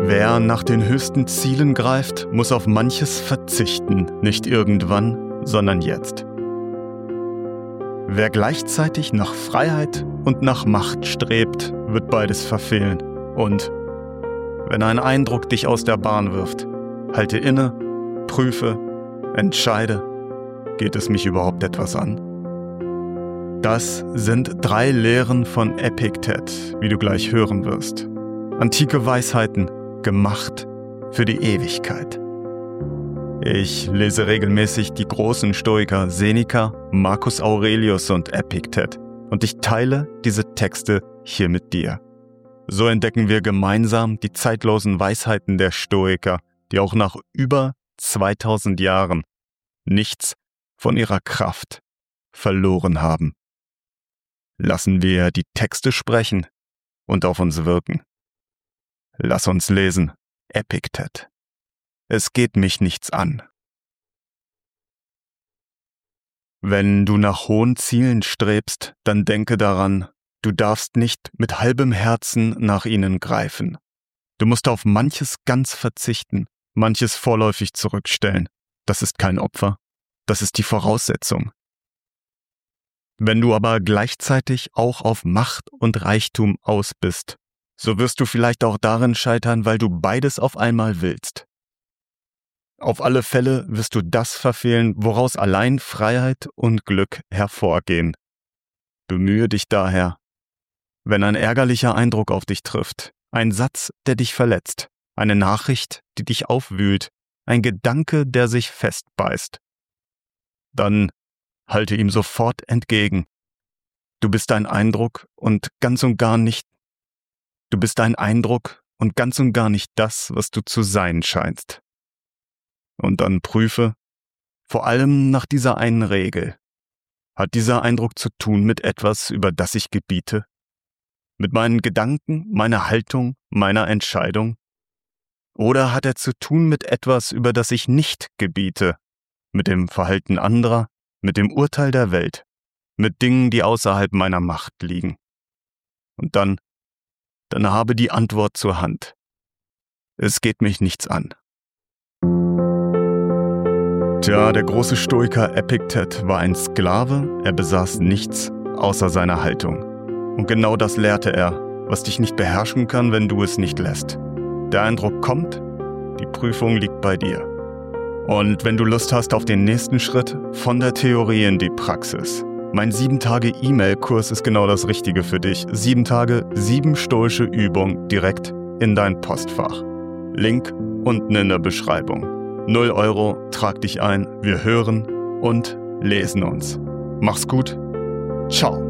Wer nach den höchsten Zielen greift, muss auf manches verzichten, nicht irgendwann, sondern jetzt. Wer gleichzeitig nach Freiheit und nach Macht strebt, wird beides verfehlen. Und wenn ein Eindruck dich aus der Bahn wirft, halte inne, prüfe, entscheide, geht es mich überhaupt etwas an? Das sind 3 Lehren von Epiktet, wie du gleich hören wirst. Antike Weisheiten, gemacht für die Ewigkeit. Ich lese regelmäßig die großen Stoiker Seneca, Marcus Aurelius und Epiktet und ich teile diese Texte hier mit dir. So entdecken wir gemeinsam die zeitlosen Weisheiten der Stoiker, die auch nach über 2000 Jahren nichts von ihrer Kraft verloren haben. Lassen wir die Texte sprechen und auf uns wirken. Lass uns lesen. Epiktet. Es geht mich nichts an. Wenn du nach hohen Zielen strebst, dann denke daran, du darfst nicht mit halbem Herzen nach ihnen greifen. Du musst auf manches ganz verzichten, manches vorläufig zurückstellen. Das ist kein Opfer, das ist die Voraussetzung. Wenn du aber gleichzeitig auch auf Macht und Reichtum aus bist, so wirst du vielleicht auch darin scheitern, weil du beides auf einmal willst. Auf alle Fälle wirst du das verfehlen, woraus allein Freiheit und Glück hervorgehen. Bemühe dich daher, wenn ein ärgerlicher Eindruck auf dich trifft, ein Satz, der dich verletzt, eine Nachricht, die dich aufwühlt, ein Gedanke, der sich festbeißt, dann halte ihm sofort entgegen. Du bist ein Eindruck und ganz und gar nicht das, was du zu sein scheinst. Und dann prüfe, vor allem nach dieser einen Regel. Hat dieser Eindruck zu tun mit etwas, über das ich gebiete? Mit meinen Gedanken, meiner Haltung, meiner Entscheidung? Oder hat er zu tun mit etwas, über das ich nicht gebiete? Mit dem Verhalten anderer, mit dem Urteil der Welt, mit Dingen, die außerhalb meiner Macht liegen? Und dann habe die Antwort zur Hand. Es geht mich nichts an. Tja, der große Stoiker Epiktet war ein Sklave, er besaß nichts außer seiner Haltung. Und genau das lehrte er, was dich nicht beherrschen kann, wenn du es nicht lässt. Der Eindruck kommt, die Prüfung liegt bei dir. Und wenn du Lust hast auf den nächsten Schritt, von der Theorie in die Praxis. Mein 7-Tage-E-Mail-Kurs ist genau das Richtige für dich. 7 Tage, 7 stoische Übungen direkt in dein Postfach. Link unten in der Beschreibung. 0 €, trag dich ein, wir hören und lesen uns. Mach's gut, ciao.